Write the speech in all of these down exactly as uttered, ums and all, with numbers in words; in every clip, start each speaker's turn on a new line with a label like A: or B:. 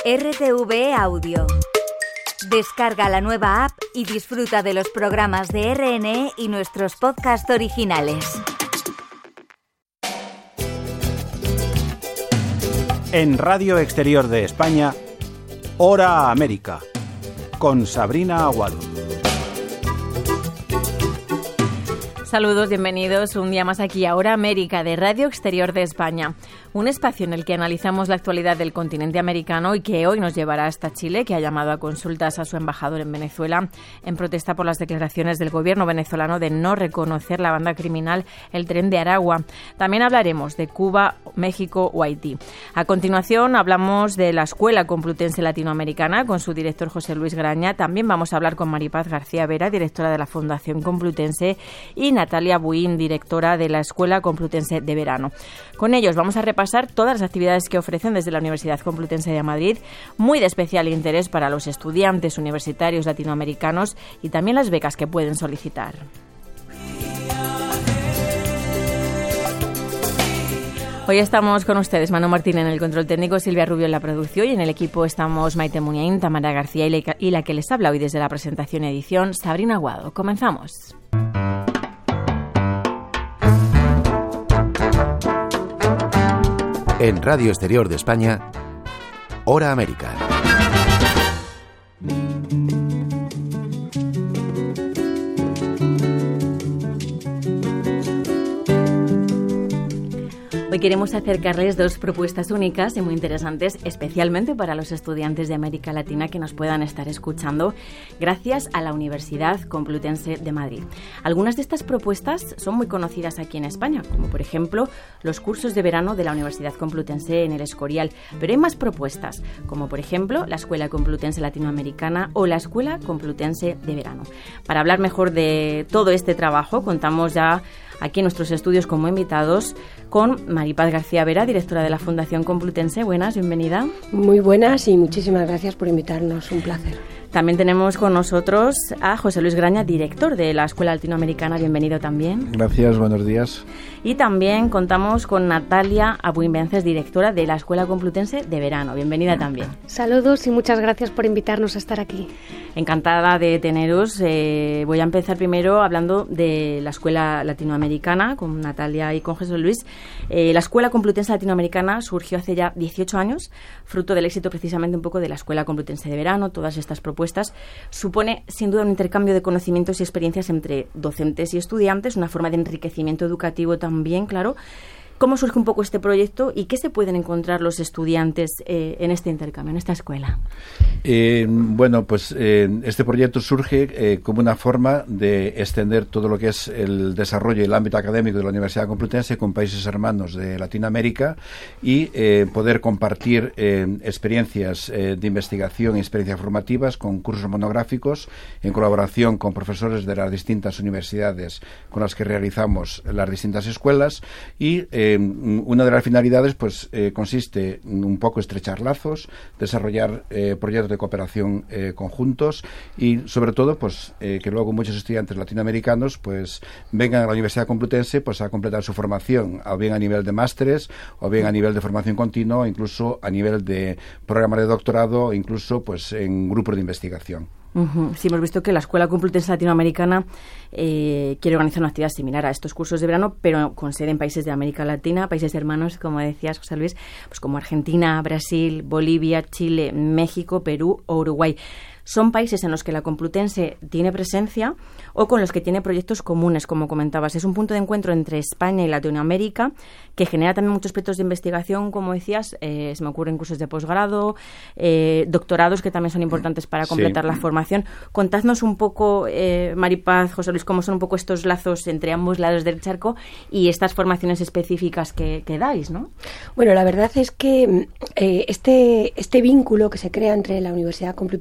A: R T V E Audio. Descarga la nueva app y disfruta de los programas de R N E y nuestros podcasts originales.
B: En Radio Exterior de España, Hora América, con Sabrina Aguado.
C: Saludos, bienvenidos un día más aquí a Hora América de Radio Exterior de España, un espacio en el que analizamos la actualidad del continente americano y que hoy nos llevará hasta Chile, que ha llamado a consultas a su embajador en Venezuela en protesta por las declaraciones del gobierno venezolano de no reconocer la banda criminal El Tren de Aragua. También hablaremos de Cuba, México o Haití. A continuación hablamos de la Escuela Complutense Latinoamericana con su director José Luis Graña. También vamos a hablar con Maripaz García Vera, directora de la Fundación Complutense, y Natalia Buin, directora de la Escuela Complutense de Verano. Con ellos vamos a repasar todas las actividades que ofrecen desde la Universidad Complutense de Madrid, muy de especial interés para los estudiantes universitarios latinoamericanos y también las becas que pueden solicitar. Hoy estamos con ustedes, Manu Martín en el control técnico, Silvia Rubio en la producción, y en el equipo estamos Maite Muniain, Tamara García y la que les habla hoy desde la presentación y edición, Sabrina Aguado. Comenzamos.
D: En Radio Exterior de España, Hora América.
C: Hoy queremos acercarles dos propuestas únicas y muy interesantes, especialmente para los estudiantes de América Latina que nos puedan estar escuchando, gracias a la Universidad Complutense de Madrid. Algunas de estas propuestas son muy conocidas aquí en España, como por ejemplo los cursos de verano de la Universidad Complutense en el Escorial, pero hay más propuestas, como por ejemplo la Escuela Complutense Latinoamericana o la Escuela Complutense de Verano. Para hablar mejor de todo este trabajo, contamos ya aquí en nuestros estudios como invitados con Maripaz García Vera, directora de la Fundación Complutense. Buenas, bienvenida.
E: Muy buenas y muchísimas gracias por invitarnos, un placer.
C: También tenemos con nosotros a José Luis Graña, director de la Escuela Latinoamericana. Bienvenido también.
F: Gracias, buenos días.
C: Y también contamos con Natalia Abuin Vences, directora de la Escuela Complutense de Verano. Bienvenida también.
G: Saludos y muchas gracias por invitarnos a estar aquí.
C: Encantada de teneros. Eh, voy a empezar primero hablando de la Escuela Latinoamericana con Natalia y con José Luis. Eh, la Escuela Complutense Latinoamericana surgió hace ya dieciocho años, fruto del éxito precisamente un poco de la Escuela Complutense de Verano. Todas estas propuestas supone sin duda un intercambio de conocimientos y experiencias entre docentes y estudiantes, una forma de enriquecimiento educativo también, claro. ¿Cómo surge un poco este proyecto y qué se pueden encontrar los estudiantes eh, en este intercambio, en esta escuela?
F: Eh, bueno, pues eh, este proyecto surge eh, como una forma de extender todo lo que es el desarrollo y el ámbito académico de la Universidad Complutense con países hermanos de Latinoamérica y eh, poder compartir eh, experiencias eh, de investigación y experiencias formativas con cursos monográficos en colaboración con profesores de las distintas universidades con las que realizamos las distintas escuelas y eh, una de las finalidades pues eh, consiste un poco estrechar lazos, desarrollar eh, proyectos de cooperación eh, conjuntos y sobre todo pues eh, que luego muchos estudiantes latinoamericanos pues vengan a la Universidad Complutense pues a completar su formación, o bien a nivel de másteres, o bien a nivel de formación continua, o incluso a nivel de programas de doctorado, o incluso pues en grupos de investigación.
C: Uh-huh. Sí, hemos visto que la Escuela Complutense Latinoamericana eh, quiere organizar una actividad similar a estos cursos de verano, pero con sede en países de América Latina, países hermanos, como decías, José Luis, pues como Argentina, Brasil, Bolivia, Chile, México, Perú o Uruguay. Son países en los que la Complutense tiene presencia o con los que tiene proyectos comunes, como comentabas. Es un punto de encuentro entre España y Latinoamérica que genera también muchos aspectos de investigación, como decías, eh, se me ocurren cursos de posgrado, eh, doctorados que también son importantes para completar sí. la formación. Contadnos un poco, eh, Maripaz, José Luis, cómo son un poco estos lazos entre ambos lados del charco y estas formaciones específicas que, que dais, ¿no?
E: Bueno, la verdad es que eh, este, este vínculo que se crea entre la Universidad Complutense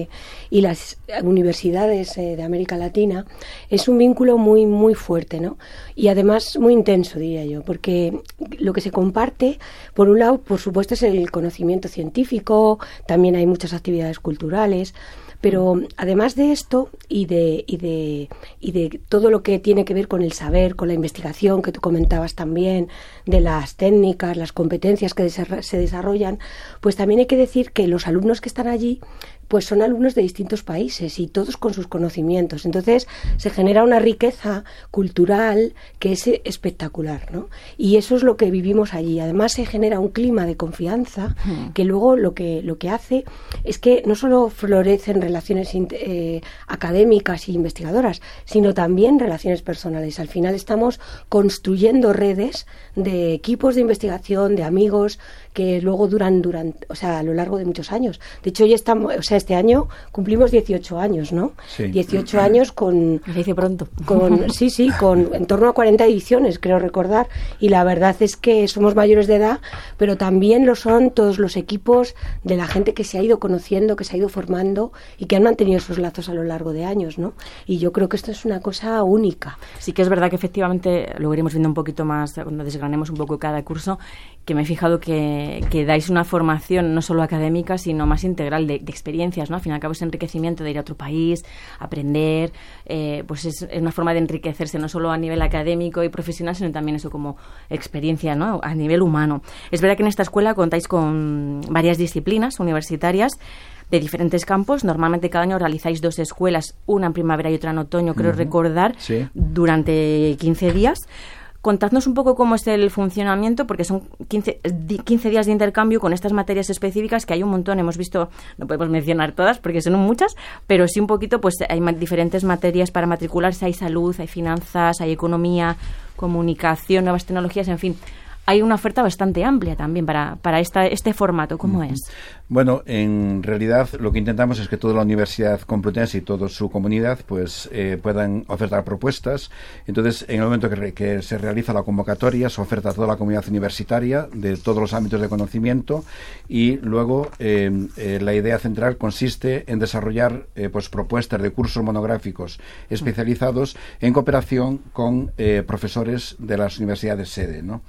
E: y las universidades eh, de América Latina es un vínculo muy, muy fuerte, ¿no? Y además muy intenso, diría yo, porque lo que se comparte, por un lado, por supuesto, es el conocimiento científico, también hay muchas actividades culturales, pero además de esto y de, y de y de todo lo que tiene que ver con el saber, con la investigación que tú comentabas también, de las técnicas, las competencias que se desarrollan, pues también hay que decir que los alumnos que están allí pues son alumnos de distintos países y todos con sus conocimientos. Entonces se genera una riqueza cultural que es espectacular, ¿no? Y eso es lo que vivimos allí. Además se genera un clima de confianza que luego lo que lo que hace es que no solo florecen relaciones eh, académicas e investigadoras, sino también relaciones personales. Al final estamos construyendo redes de equipos de investigación, de amigos que luego duran durante, o sea, a lo largo de muchos años. De hecho, hoy estamos, o sea, este año cumplimos dieciocho años, ¿no?
F: Sí.
E: dieciocho años con...
C: Se dice pronto.
E: Con, sí, sí, con en torno a cuarenta ediciones, creo recordar. Y la verdad es que somos mayores de edad, pero también lo son todos los equipos de la gente que se ha ido conociendo, que se ha ido formando y que han mantenido esos lazos a lo largo de años, ¿no? Y yo creo que esto es una cosa única.
C: Sí que es verdad que efectivamente, lo iremos viendo un poquito más cuando desgranemos un poco cada curso, que me he fijado que, que dais una formación no solo académica, sino más integral de, de experiencias, ¿no? Al fin y al cabo ese enriquecimiento de ir a otro país, aprender, eh, pues es, es una forma de enriquecerse no solo a nivel académico y profesional, sino también eso como experiencia, ¿no? A nivel humano. Es verdad que en esta escuela contáis con varias disciplinas universitarias de diferentes campos. Normalmente cada año realizáis dos escuelas, una en primavera y otra en otoño, creo uh-huh. recordar,
F: sí.
C: durante quince días. Contadnos un poco cómo es el funcionamiento, porque son quince, quince días de intercambio con estas materias específicas, que hay un montón. Hemos visto, no podemos mencionar todas porque son muchas, pero sí un poquito, pues hay diferentes materias para matricularse. Hay salud, hay finanzas, hay economía, comunicación, nuevas tecnologías, en fin. Hay una oferta bastante amplia también para, para esta, este formato. ¿Cómo es?
F: Bueno, en realidad lo que intentamos es que toda la Universidad Complutense y toda su comunidad pues eh, puedan ofertar propuestas. Entonces, en el momento que, re, que se realiza la convocatoria, se oferta a toda la comunidad universitaria de todos los ámbitos de conocimiento y luego eh, eh, la idea central consiste en desarrollar eh, pues propuestas de cursos monográficos especializados en cooperación con eh, profesores de las universidades sede, ¿no?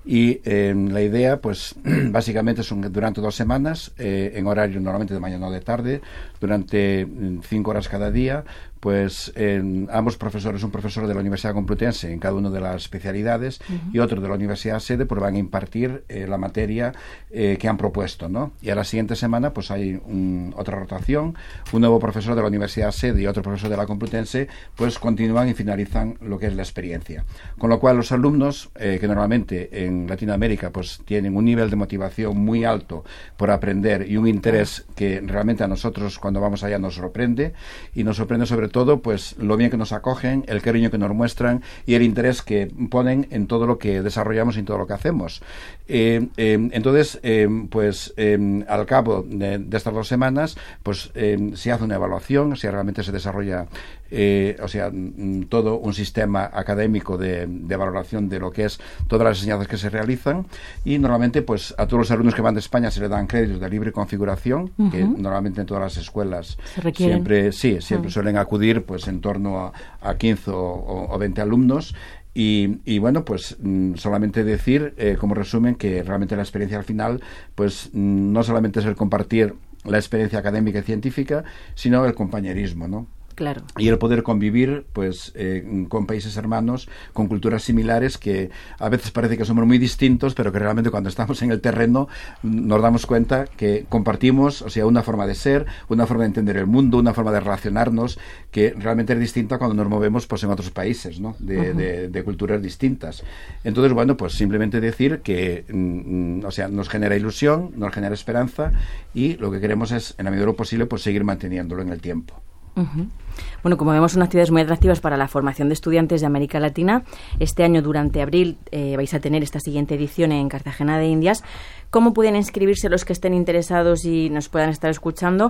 F: Y eh, la idea, pues, básicamente son durante dos semanas, eh, en horario normalmente de mañana o de tarde, durante cinco horas cada día, pues eh, ambos profesores, un profesor de la Universidad Complutense en cada una de las especialidades uh-huh. y otro de la Universidad Sede, pues van a impartir eh, la materia eh, que han propuesto, ¿no? Y a la siguiente semana pues hay un, otra rotación, un nuevo profesor de la Universidad Sede y otro profesor de la Complutense, pues continúan y finalizan lo que es la experiencia. Con lo cual los alumnos, eh, que normalmente en Latinoamérica pues tienen un nivel de motivación muy alto por aprender y un interés que realmente a nosotros cuando vamos allá nos sorprende, y nos sorprende sobre todo pues lo bien que nos acogen, el cariño que nos muestran y el interés que ponen en todo lo que desarrollamos y en todo lo que hacemos. Eh, eh, entonces, eh, pues eh, al cabo de, de estas dos semanas, pues eh, se hace una evaluación, si realmente se desarrolla eh, o sea, m, todo un sistema académico de, de valoración de lo que es todas las enseñanzas que se realizan, y normalmente pues a todos los alumnos que van de España se les dan créditos de libre configuración, uh-huh. que normalmente en todas las escuelas siempre, sí, siempre uh-huh. suelen acudir pues en torno a, a quince o, o veinte alumnos. Y, y bueno, pues mmm, solamente decir eh, como resumen que realmente la experiencia al final pues mmm, no solamente es el compartir la experiencia académica y científica, sino el compañerismo, ¿no?
C: Claro.
F: Y el poder convivir pues eh, con países hermanos, con culturas similares, que a veces parece que somos muy distintos, pero que realmente cuando estamos en el terreno nos damos cuenta que compartimos, o sea, una forma de ser, una forma de entender el mundo, una forma de relacionarnos que realmente es distinta cuando nos movemos pues en otros países, ¿no? De, uh-huh. de, de culturas distintas. Entonces, bueno, pues simplemente decir que mm, o sea, nos genera ilusión, nos genera esperanza, y lo que queremos es, en la medida de lo posible, pues seguir manteniéndolo en el tiempo.
C: Uh-huh. Bueno, como vemos, son actividades muy atractivas para la formación de estudiantes de América Latina. Este año, durante abril, eh, vais a tener esta siguiente edición en Cartagena de Indias. ¿Cómo pueden inscribirse los que estén interesados y nos puedan estar escuchando?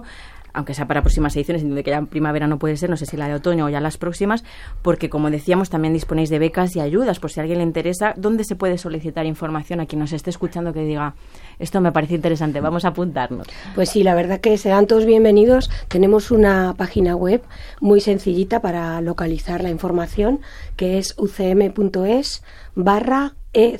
C: aunque sea para próximas ediciones, entiendo que ya en primavera no puede ser, no sé si la de otoño o ya las próximas, porque como decíamos también disponéis de becas y ayudas, por si a alguien le interesa. ¿Dónde se puede solicitar información a quien nos esté escuchando que diga, esto me parece interesante, vamos a apuntarnos?
E: Pues sí, la verdad que serán todos bienvenidos. Tenemos una página web muy sencillita para localizar la información, que es ucm.es barra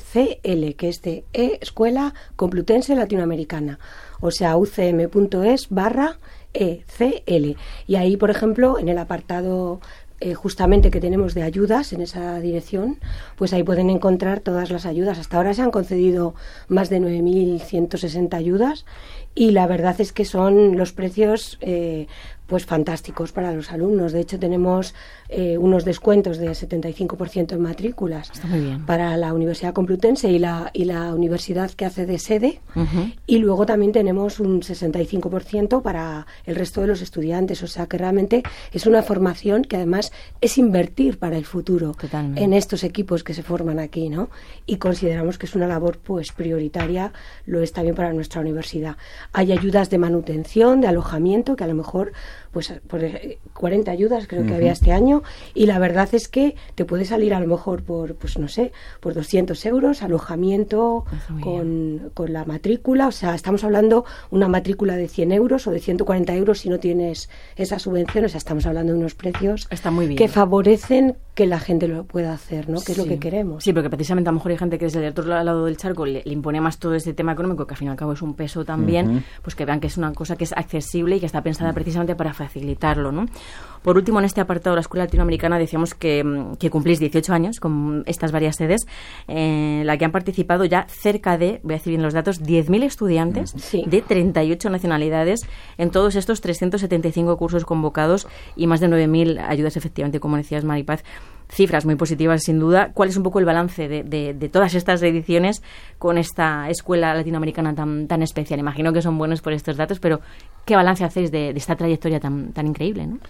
E: ECL, que es de E Escuela Complutense Latinoamericana, o sea, ucm.es barra E C L. Y ahí, por ejemplo, en el apartado eh, justamente que tenemos de ayudas en esa dirección, pues ahí pueden encontrar todas las ayudas. Hasta ahora se han concedido más de nueve mil ciento sesenta ayudas y la verdad es que son los precios eh, pues fantásticos para los alumnos. De hecho, tenemos eh, unos descuentos de setenta y cinco por ciento en matrículas.
C: Está muy bien.
E: Para la Universidad Complutense y la, y la universidad que hace de sede.
C: Uh-huh.
E: Y luego también tenemos un sesenta y cinco por ciento para el resto de los estudiantes. O sea que realmente es una formación que además es invertir para el futuro.
C: Totalmente.
E: En estos equipos que se forman aquí, ¿no? Y consideramos que es una labor pues prioritaria, lo es también para nuestra universidad. Hay ayudas de manutención, de alojamiento, que a lo mejor pues por cuarenta ayudas creo que uh-huh. había este año, y la verdad es que te puede salir a lo mejor por, pues no sé, por doscientos euros, alojamiento con, con la matrícula. O sea, estamos hablando una matrícula de cien euros o de ciento cuarenta euros si no tienes esa subvención. O sea, estamos hablando de unos precios
C: Está muy bien.
E: que favorecen que la gente lo pueda hacer, ¿no? Que es
C: sí.
E: lo que queremos.
C: Sí, porque precisamente a lo mejor hay gente que desde el otro lado del charco le, le impone más todo este tema económico, que al fin y al cabo es un peso también, uh-huh. pues que vean que es una cosa que es accesible y que está pensada uh-huh. precisamente para facilitarlo, ¿no? Por último, en este apartado de la Escuela Latinoamericana decíamos que, que cumplís dieciocho años con estas varias sedes, en la que han participado ya cerca de, voy a decir bien los datos, diez mil estudiantes
E: sí.
C: de treinta y ocho nacionalidades en todos estos trescientos setenta y cinco cursos convocados y más de nueve mil ayudas, efectivamente, como decías, Maripaz. Cifras muy positivas, sin duda. ¿Cuál es un poco el balance de, de, de todas estas ediciones con esta escuela latinoamericana tan, tan especial? Imagino que son buenos por estos datos, pero ¿qué balance hacéis de, de esta trayectoria tan, tan increíble, ¿no?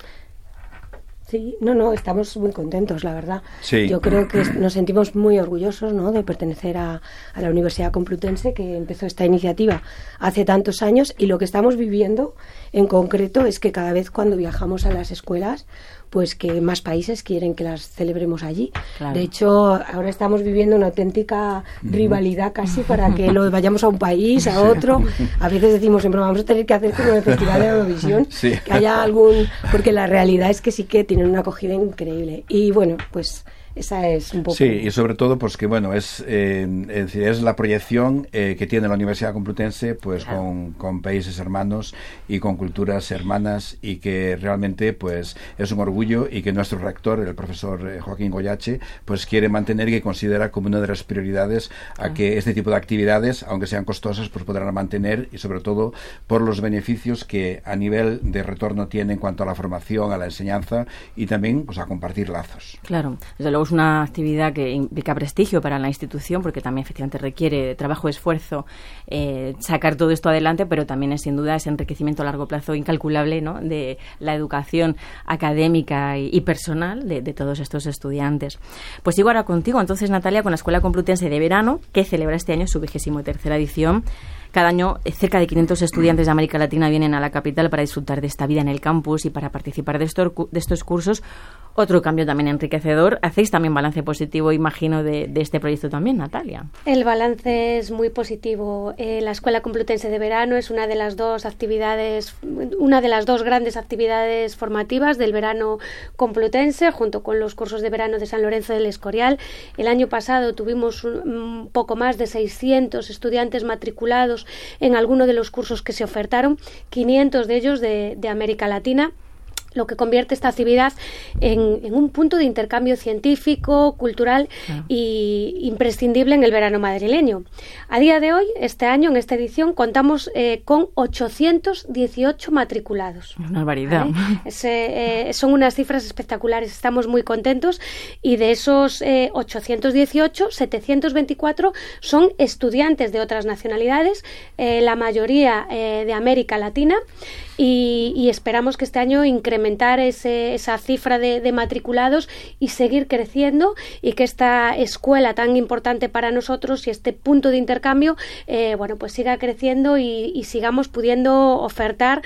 E: Sí, no, no, estamos muy contentos, la verdad.
F: Sí.
E: Yo creo que nos sentimos muy orgullosos, ¿no?, de pertenecer a, a la Universidad Complutense, que empezó esta iniciativa hace tantos años, y lo que estamos viviendo en concreto es que cada vez cuando viajamos a las escuelas, pues que más países quieren que las celebremos allí. Claro. De hecho, ahora estamos viviendo una auténtica rivalidad casi para que lo vayamos a un país, a otro. A veces decimos siempre, vamos a tener que hacer como el Festival de Eurovisión, sí. que haya algún... Porque la realidad es que sí que tienen una acogida increíble. Y bueno, pues... Esa es un poco...
F: Sí, y sobre todo pues que bueno, es, eh, es decir, es la proyección eh, que tiene la Universidad Complutense pues claro. con, con países hermanos y con culturas hermanas, y que realmente pues es un orgullo, y que nuestro rector, el profesor eh, Joaquín Goyache, pues quiere mantener y que considera como una de las prioridades a ah. que este tipo de actividades, aunque sean costosas, pues podrán mantener, y sobre todo por los beneficios que a nivel de retorno tiene en cuanto a la formación, a la enseñanza y también pues a compartir lazos.
C: Claro, desde luego es una actividad que implica prestigio para la institución, porque también efectivamente requiere trabajo, esfuerzo, eh, sacar todo esto adelante, pero también es sin duda ese enriquecimiento a largo plazo incalculable, ¿no?, de la educación académica y, y personal de, de todos estos estudiantes. Pues sigo ahora contigo, entonces, Natalia, con la Escuela Complutense de Verano, que celebra este año su vigésimo tercera edición. Cada año cerca de quinientos estudiantes de América Latina vienen a la capital para disfrutar de esta vida en el campus y para participar de estos, de estos cursos. Otro cambio también enriquecedor. Hacéis también balance positivo, imagino, de, de este proyecto también, Natalia.
G: El balance es muy positivo. Eh, la Escuela Complutense de Verano es una de las dos actividades, una de las dos grandes actividades formativas del verano complutense, junto con los cursos de verano de San Lorenzo del Escorial. El año pasado tuvimos un, un poco más de seiscientos estudiantes matriculados en alguno de los cursos que se ofertaron, quinientos de ellos de, de América Latina, lo que convierte esta actividad en, en un punto de intercambio científico, cultural claro. y imprescindible en el verano madrileño. A día de hoy, este año, en esta edición, contamos eh, con ochocientos dieciocho matriculados.
C: Una barbaridad.
G: ¿Vale? Es, eh, son unas cifras espectaculares, estamos muy contentos, y de esos eh, ochocientos dieciocho, setecientos veinticuatro son estudiantes de otras nacionalidades, eh, la mayoría eh, de América Latina. y, y esperamos que este año incrementar ese, esa cifra de, de matriculados y seguir creciendo, y que esta escuela tan importante para nosotros y este punto de intercambio eh, bueno, pues siga creciendo y, y sigamos pudiendo ofertar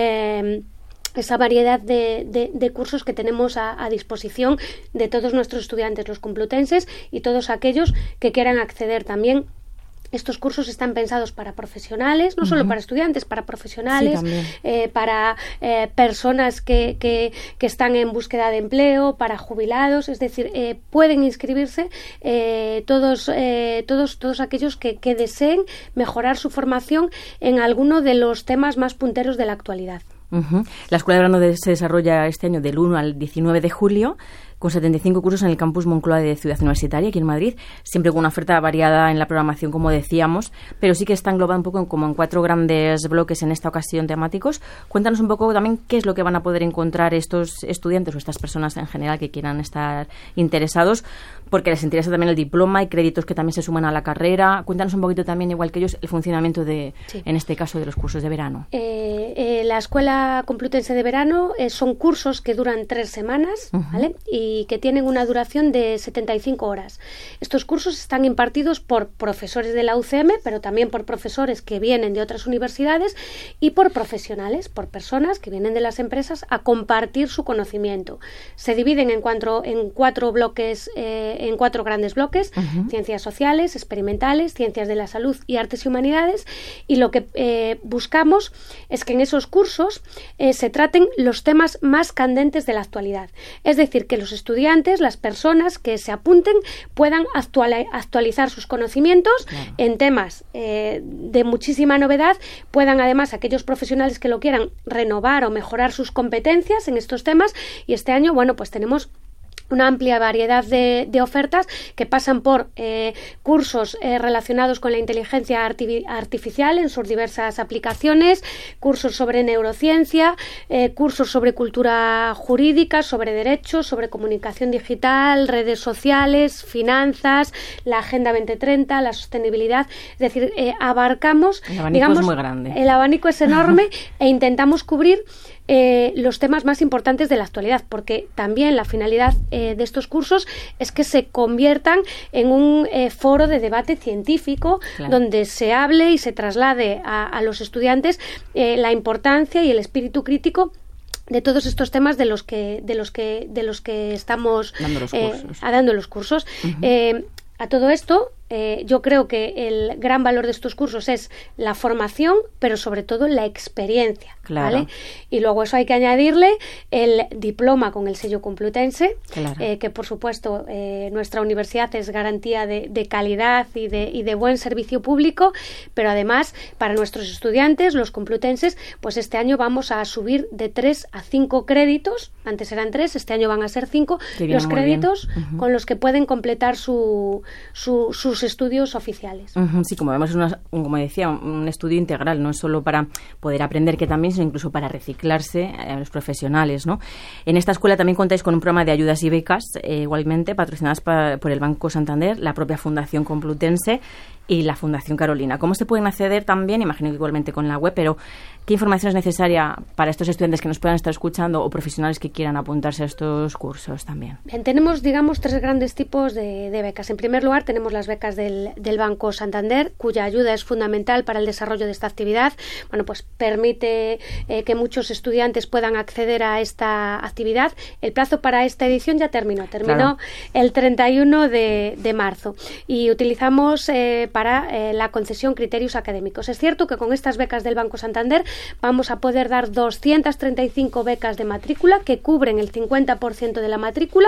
G: eh, esa variedad de, de, de cursos que tenemos a, a disposición de todos nuestros estudiantes, los complutenses, y todos aquellos que quieran acceder también. Estos cursos están pensados para profesionales, no uh-huh. solo para estudiantes, para profesionales, sí, eh, para eh, personas que, que, que están en búsqueda de empleo, para jubilados, es decir, eh, pueden inscribirse eh, todos, eh, todos, todos aquellos que, que deseen mejorar su formación en alguno de los temas más punteros de la actualidad.
C: Uh-huh. La Escuela de Verano se desarrolla este año del uno al diecinueve de julio, con setenta y cinco cursos en el campus Moncloa de Ciudad Universitaria, aquí en Madrid, siempre con una oferta variada en la programación, como decíamos, pero sí que está englobada un poco en, como en cuatro grandes bloques en esta ocasión temáticos. Cuéntanos un poco también qué es lo que van a poder encontrar estos estudiantes o estas personas en general que quieran estar interesados, porque les interesa también el diploma y créditos que también se suman a la carrera. Cuéntanos un poquito también, igual que ellos, el funcionamiento de, sí. en este caso, de los cursos de verano.
G: Eh, eh, la Escuela Complutense de Verano eh, son cursos que duran tres semanas, uh-huh. ¿vale? Y y que tienen una duración de setenta y cinco horas. Estos cursos están impartidos por profesores de la U C M, pero también por profesores que vienen de otras universidades y por profesionales, por personas que vienen de las empresas a compartir su conocimiento. Se dividen en cuatro, en cuatro bloques, eh, en cuatro grandes bloques, uh-huh. ciencias sociales, experimentales, ciencias de la salud y artes y humanidades, y lo que eh, buscamos es que en esos cursos eh, se traten los temas más candentes de la actualidad. Es decir, que los estudiantes, las personas que se apunten, puedan actual, actualizar sus conocimientos claro. en temas eh, de muchísima novedad, puedan además aquellos profesionales que lo quieran renovar o mejorar sus competencias en estos temas, y este año, bueno, pues tenemos una amplia variedad de, de ofertas que pasan por eh, cursos eh, relacionados con la inteligencia arti- artificial en sus diversas aplicaciones, cursos sobre neurociencia, eh, cursos sobre cultura jurídica, sobre derechos, sobre comunicación digital, redes sociales, finanzas, la Agenda veinte treinta, la sostenibilidad. Es decir, eh, abarcamos,
C: el abanico
G: digamos,
C: es muy grande.
G: El abanico es enorme e intentamos cubrir Eh, los temas más importantes de la actualidad, porque también la finalidad eh, de estos cursos es que se conviertan en un eh, foro de debate científico claro. donde se hable y se traslade a, a los estudiantes eh, la importancia y el espíritu crítico de todos estos temas de los que de los que de los que estamos
C: dando los
G: eh,
C: cursos.
G: dando los cursos. Uh-huh. Eh, a todo esto, eh, yo creo que el gran valor de estos cursos es la formación, pero sobre todo la experiencia,
C: claro.
G: ¿vale? Y luego eso hay que añadirle el diploma con el sello complutense,
C: claro.
G: eh, que por supuesto eh, nuestra universidad es garantía de, de calidad y de, y de buen servicio público, pero además para nuestros estudiantes, los complutenses, pues este año vamos a subir de tres a cinco créditos, antes eran tres, este año van a ser cinco, los créditos uh-huh. con los que pueden completar su Su, sus estudios oficiales.
C: Uh-huh, sí, como vemos, es una, como decía, un estudio integral, no es solo para poder aprender que también, sino incluso para reciclarse a los profesionales, ¿no? En esta escuela también contáis con un programa de ayudas y becas, eh, igualmente patrocinadas pa, por el Banco Santander, la propia Fundación Complutense y la Fundación Carolina. ¿Cómo se pueden acceder también? Imagino que igualmente con la web, pero ¿qué información es necesaria para estos estudiantes que nos puedan estar escuchando o profesionales que quieran apuntarse a estos cursos también?
G: Bien, tenemos, digamos, tres grandes tipos de, de becas. En primer lugar, tenemos las becas del, del Banco Santander, cuya ayuda es fundamental para el desarrollo de esta actividad. Bueno, pues permite eh, que muchos estudiantes puedan acceder a esta actividad. El plazo para esta edición ya terminó, terminó claro. el treinta y uno de, de marzo, y utilizamos eh, para eh, la concesión criterios académicos. Es cierto que con estas becas del Banco Santander vamos a poder dar doscientas treinta y cinco becas de matrícula que cubren el cincuenta por ciento de la matrícula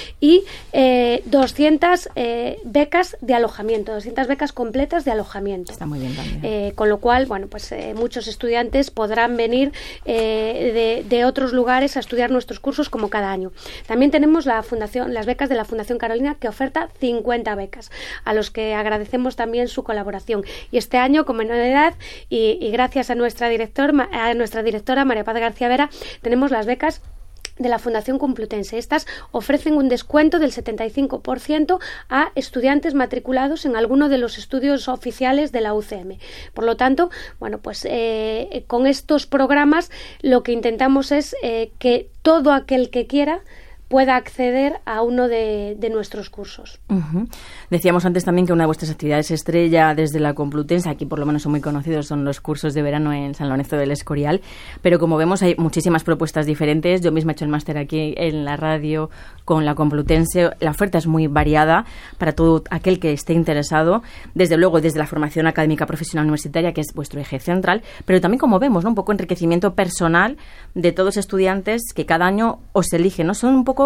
G: y eh, doscientas eh, becas de alojamiento, doscientas becas completas de alojamiento.
C: Está muy bien también.
G: Eh, con lo cual, bueno, pues eh, muchos estudiantes podrán venir eh, de, de otros lugares a estudiar nuestros cursos como cada año. También tenemos la fundación, las becas de la Fundación Carolina, que oferta cincuenta becas, a los que agradecemos también su colaboración. Y este año, como novedad, y, y gracias a nuestra director, a nuestra directora María Paz García Vera, tenemos las becas de la Fundación Complutense. Estas ofrecen un descuento del setenta y cinco por ciento a estudiantes matriculados en alguno de los estudios oficiales de la U C M. Por lo tanto, bueno, pues eh, con estos programas lo que intentamos es eh, que todo aquel que quiera pueda acceder a uno de, de nuestros cursos.
C: Uh-huh. Decíamos antes también que una de vuestras actividades estrella desde la Complutense, aquí por lo menos son muy conocidos, son los cursos de verano en San Lorenzo del Escorial, pero como vemos hay muchísimas propuestas diferentes. Yo misma he hecho el máster aquí en la radio con la Complutense. La oferta es muy variada para todo aquel que esté interesado, desde luego desde la formación académica profesional universitaria, que es vuestro eje central, pero también, como vemos, ¿no?, un poco enriquecimiento personal de todos los estudiantes que cada año os eligen, ¿no? Son un poco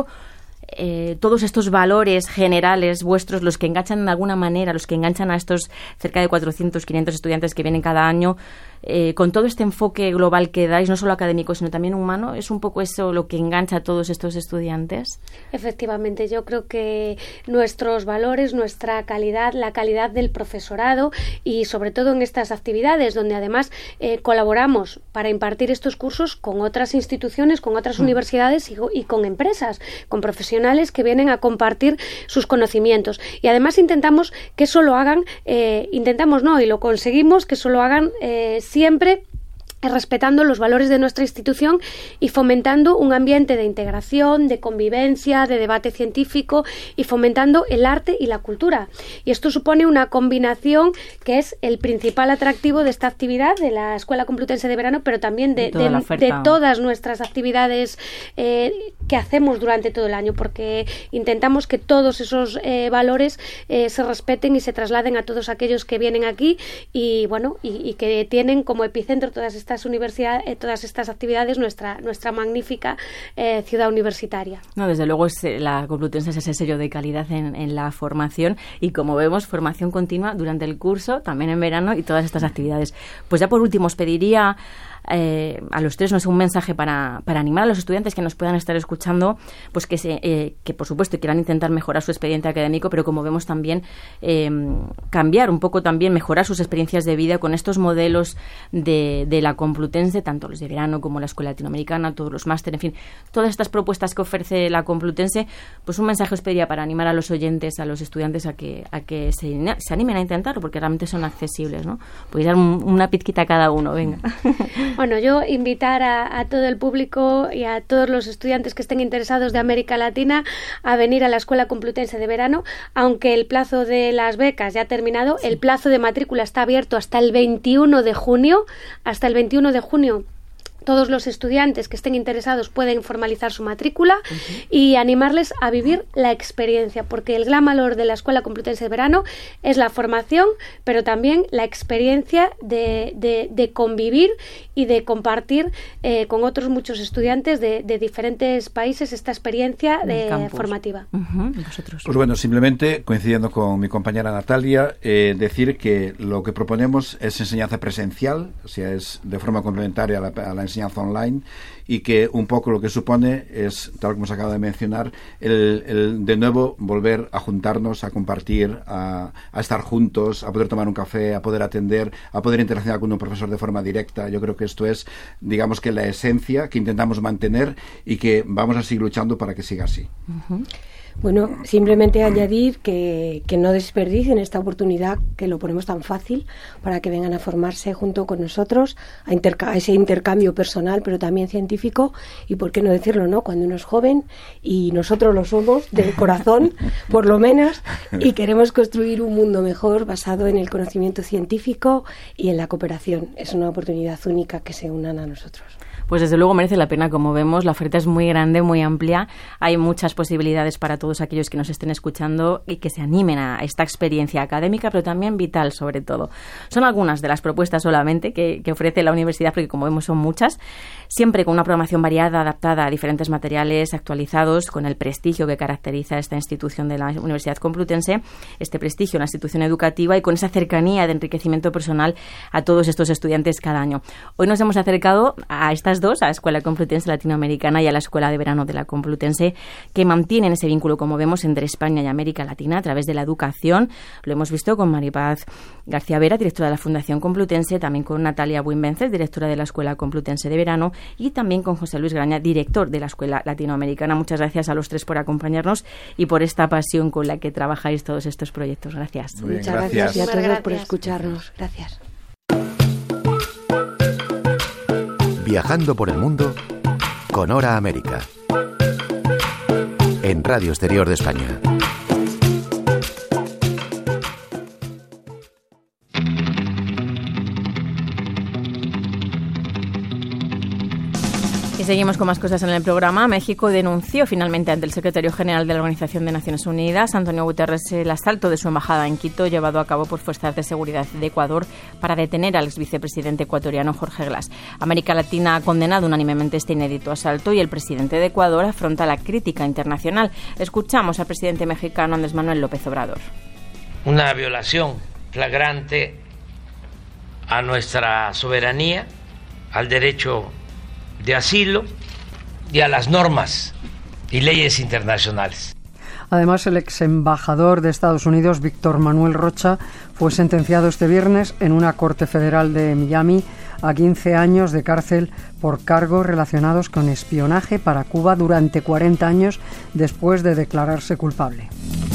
C: Eh, todos estos valores generales vuestros los que enganchan de alguna manera, los que enganchan a estos cerca de cuatrocientos, quinientos estudiantes que vienen cada año, eh, con todo este enfoque global que dais, no solo académico, sino también humano. ¿Es un poco eso lo que engancha a todos estos estudiantes?
G: Efectivamente, yo creo que nuestros valores, nuestra calidad, la calidad del profesorado y sobre todo en estas actividades donde además eh, colaboramos para impartir estos cursos con otras instituciones, con otras mm. universidades y, y con empresas, con profesionales que vienen a compartir sus conocimientos. Y además intentamos que eso lo hagan, eh, intentamos no, y lo conseguimos, que eso lo hagan eh, siempre respetando los valores de nuestra institución y fomentando un ambiente de integración, de convivencia, de debate científico y fomentando el arte y la cultura. Y esto supone una combinación que es el principal atractivo de esta actividad de la Escuela Complutense de Verano, pero también de, de, de todas nuestras actividades eh, que hacemos durante todo el año, porque intentamos que todos esos eh, valores eh, se respeten y se trasladen a todos aquellos que vienen aquí y, bueno, y, y que tienen como epicentro todas estas universidades, eh, todas estas actividades, nuestra nuestra magnífica eh, ciudad universitaria.
C: No, desde luego es, la Complutense es ese sello de calidad en, en la formación y, como vemos, formación continua durante el curso, también en verano y todas estas actividades. Pues ya por último os pediría Eh, a los tres, no sé, un mensaje para, para animar a los estudiantes que nos puedan estar escuchando, pues que, se, eh, que por supuesto quieran intentar mejorar su expediente académico, pero como vemos también eh, cambiar un poco también, mejorar sus experiencias de vida con estos modelos de, de la Complutense, tanto los de verano como la Escuela Latinoamericana, todos los máster, en fin, todas estas propuestas que ofrece la Complutense. Pues un mensaje os pediría para animar a los oyentes, a los estudiantes a que, a que se, se animen a intentarlo, porque realmente son accesibles, ¿no? Podéis dar un, una pizquita a cada uno, venga.
G: Bueno, yo invitar a, a todo el público y a todos los estudiantes que estén interesados de América Latina a venir a la Escuela Complutense de Verano, aunque el plazo de las becas ya ha terminado, sí. El plazo de matrícula está abierto hasta el veintiuno de junio, hasta el veintiuno de junio. Todos los estudiantes que estén interesados pueden formalizar su matrícula uh-huh. y animarles a vivir la experiencia, porque el gran valor de la Escuela Complutense de Verano es la formación, pero también la experiencia de, de, de convivir y de compartir eh, con otros muchos estudiantes de, de diferentes países esta experiencia de, formativa.
C: Uh-huh. ¿Vosotros?
F: Pues bueno, simplemente coincidiendo con mi compañera Natalia, eh, decir que lo que proponemos es enseñanza presencial, o sea, es de forma complementaria a la, a la enseñanza online, y que un poco lo que supone es, tal como se acaba de mencionar, el, el de nuevo volver a juntarnos, a compartir, a, a estar juntos, a poder tomar un café, a poder atender, a poder interaccionar con un profesor de forma directa. Yo creo que esto es, digamos, que la esencia que intentamos mantener y que vamos a seguir luchando para que siga así.
E: Uh-huh. Bueno, simplemente añadir que, que no desperdicien esta oportunidad, que lo ponemos tan fácil, para que vengan a formarse junto con nosotros, a, interca- a ese intercambio personal, pero también científico, y por qué no decirlo, ¿no? Cuando uno es joven, y nosotros lo somos, de corazón, por lo menos, y queremos construir un mundo mejor basado en el conocimiento científico y en la cooperación. Es una oportunidad única que se unan a nosotros.
C: Pues desde luego merece la pena, como vemos, la oferta es muy grande, muy amplia, hay muchas posibilidades para todos aquellos que nos estén escuchando y que se animen a esta experiencia académica, pero también vital sobre todo. Son algunas de las propuestas solamente que, que ofrece la universidad, porque como vemos son muchas, siempre con una programación variada, adaptada a diferentes materiales actualizados, con el prestigio que caracteriza a esta institución de la Universidad Complutense, este prestigio en la institución educativa y con esa cercanía de enriquecimiento personal a todos estos estudiantes cada año. Hoy nos hemos acercado a estas dos, a la Escuela Complutense Latinoamericana y a la Escuela de Verano de la Complutense, que mantienen ese vínculo, como vemos, entre España y América Latina a través de la educación. Lo hemos visto con Maripaz García Vera, directora de la Fundación Complutense, también con Natalia Buinvences, directora de la Escuela Complutense de Verano, y también con José Luis Graña, director de la Escuela Latinoamericana. Muchas gracias a los tres por acompañarnos y por esta pasión con la que trabajáis todos estos proyectos. Gracias.
E: Bien, Muchas gracias. gracias y a todos gracias. por escucharnos. Gracias.
D: Viajando por el mundo con Hora América. En Radio Exterior de España.
C: Y seguimos con más cosas en el programa. México denunció finalmente ante el secretario general de la Organización de Naciones Unidas, Antonio Guterres, el asalto de su embajada en Quito llevado a cabo por fuerzas de seguridad de Ecuador para detener al exvicepresidente ecuatoriano Jorge Glass. América Latina ha condenado unánimemente este inédito asalto y el presidente de Ecuador afronta la crítica internacional. Escuchamos al presidente mexicano Andrés Manuel López Obrador.
H: Una violación flagrante a nuestra soberanía, al derecho de asilo y a las normas y leyes internacionales.
I: Además, el ex embajador de Estados Unidos, Víctor Manuel Rocha, fue sentenciado este viernes en una corte federal de Miami a quince años de cárcel por cargos relacionados con espionaje para Cuba durante cuarenta años después de declararse culpable.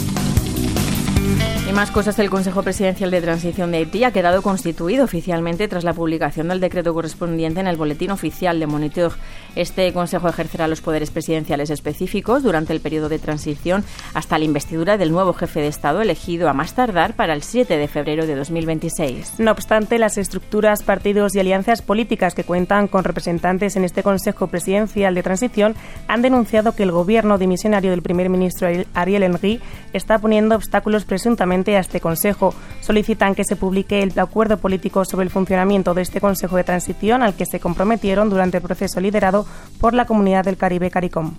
C: Y más cosas. El Consejo Presidencial de Transición de Haití ha quedado constituido oficialmente tras la publicación del decreto correspondiente en el Boletín Oficial de Moniteur. Este Consejo ejercerá los poderes presidenciales específicos durante el periodo de transición hasta la investidura del nuevo jefe de Estado elegido a más tardar para el siete de febrero de dos mil veintiséis.
J: No obstante, las estructuras, partidos y alianzas políticas que cuentan con representantes en este Consejo Presidencial de Transición han denunciado que el gobierno dimisionario del primer ministro Ariel Henry está poniendo obstáculos presuntamente a este Consejo. Solicitan que se publique el acuerdo político sobre el funcionamiento de este Consejo de Transición al que se comprometieron durante el proceso liderado por la Comunidad del Caribe CARICOM.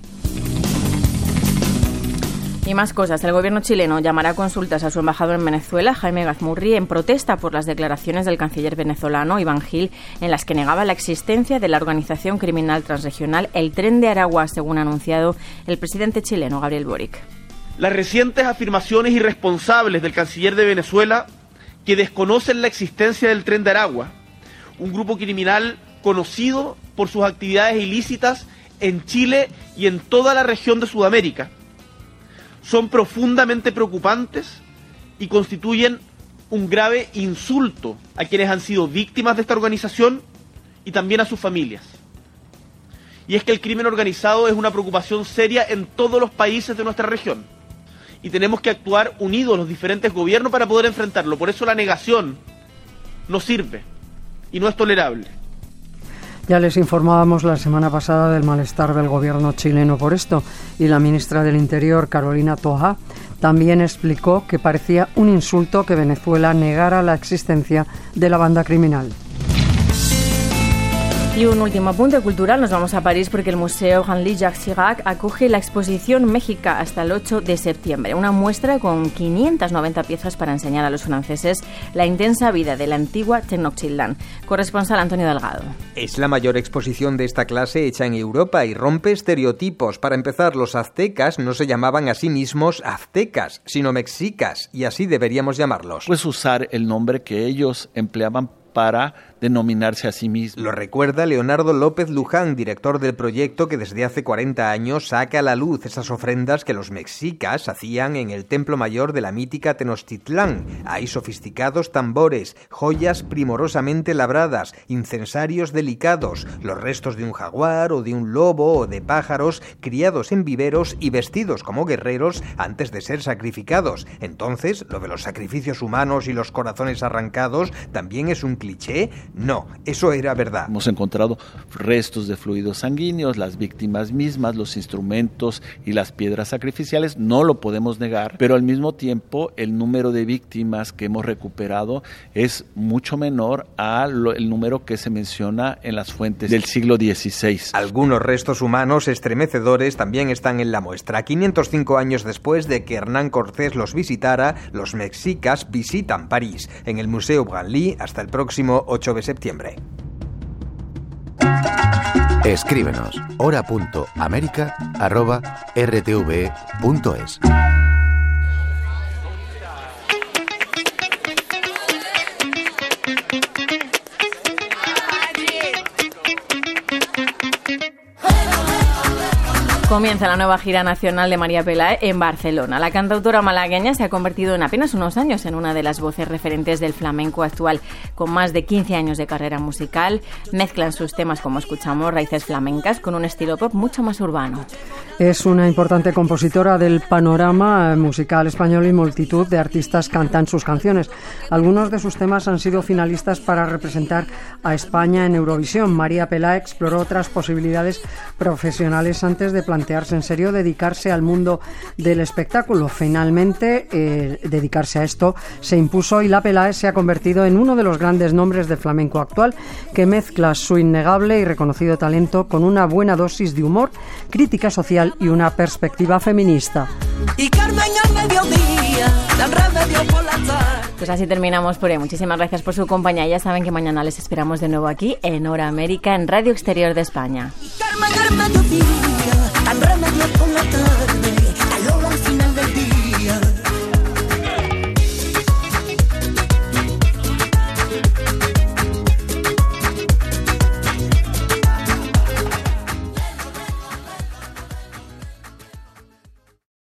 C: Y más cosas. El gobierno chileno llamará a consultas a su embajador en Venezuela, Jaime Gazmurri, en protesta por las declaraciones del canciller venezolano, Iván Gil, en las que negaba la existencia de la organización criminal transregional El Tren de Aragua, según ha anunciado el presidente chileno, Gabriel Boric.
K: Las recientes afirmaciones irresponsables del canciller de Venezuela, que desconocen la existencia del Tren de Aragua, un grupo criminal conocido por sus actividades ilícitas en Chile y en toda la región de Sudamérica, son profundamente preocupantes y constituyen un grave insulto a quienes han sido víctimas de esta organización y también a sus familias. Y es que el crimen organizado es una preocupación seria en todos los países de nuestra región. Y tenemos que actuar unidos los diferentes gobiernos para poder enfrentarlo. Por eso la negación no sirve y no es tolerable.
I: Ya les informábamos la semana pasada del malestar del gobierno chileno por esto, y la ministra del Interior, Carolina Toa, también explicó que parecía un insulto que Venezuela negara la existencia de la banda criminal.
C: Y un último apunte cultural, nos vamos a París porque el Museo Henri-Jacques Chirac acoge la exposición México hasta el ocho de septiembre, una muestra con quinientas noventa piezas para enseñar a los franceses la intensa vida de la antigua Tenochtitlan. Corresponsal Antonio Delgado.
L: Es la mayor exposición de esta clase hecha en Europa y rompe estereotipos. Para empezar, los aztecas no se llamaban a sí mismos aztecas, sino mexicas, y así deberíamos llamarlos.
M: Pues usar el nombre que ellos empleaban para denominarse a sí mismos.
L: Lo recuerda Leonardo López Luján, director del proyecto que desde hace cuarenta años saca a la luz esas ofrendas que los mexicas hacían en el templo mayor de la mítica Tenochtitlán. Hay sofisticados tambores, joyas primorosamente labradas, incensarios delicados, los restos de un jaguar o de un lobo o de pájaros criados en viveros y vestidos como guerreros antes de ser sacrificados. Entonces, ¿lo de los sacrificios humanos y los corazones arrancados también es un cliché? No, eso era verdad.
M: Hemos encontrado restos de fluidos sanguíneos, las víctimas mismas, los instrumentos y las piedras sacrificiales, no lo podemos negar, pero al mismo tiempo el número de víctimas que hemos recuperado es mucho menor al número que se menciona en las fuentes del siglo dieciséis.
L: Algunos restos humanos estremecedores también están en la muestra. quinientos cinco años después de que Hernán Cortés los visitara, los mexicas visitan París, en el Museo Branly hasta el próximo ocho de septiembre.
D: Escríbenos hora punto america arroba r t v e punto es.
C: Comienza la nueva gira nacional de María Pelae en Barcelona. La cantautora malagueña se ha convertido en apenas unos años en una de las voces referentes del flamenco actual. Con más de quince años de carrera musical, mezclan sus temas, como escuchamos, raíces flamencas con un estilo pop mucho más urbano.
I: Es una importante compositora del panorama musical español y multitud de artistas cantan sus canciones. Algunos de sus temas han sido finalistas para representar a España en Eurovisión. María Pelae exploró otras posibilidades profesionales antes de plantearse en serio dedicarse al mundo del espectáculo. Finalmente, eh, dedicarse a esto se impuso y la Pelae se ha convertido en uno de los grandes nombres del flamenco actual, que mezcla su innegable y reconocido talento con una buena dosis de humor, crítica social y una perspectiva feminista.
N: Y Carmen al mediodía, dan remedio por la tarde.
C: Pues así terminamos por hoy. Muchísimas gracias por su compañía. Ya saben que mañana les esperamos de nuevo aquí en Hora América, en Radio Exterior de España.
N: Carmen al mediodía, dan remedio por la tarde.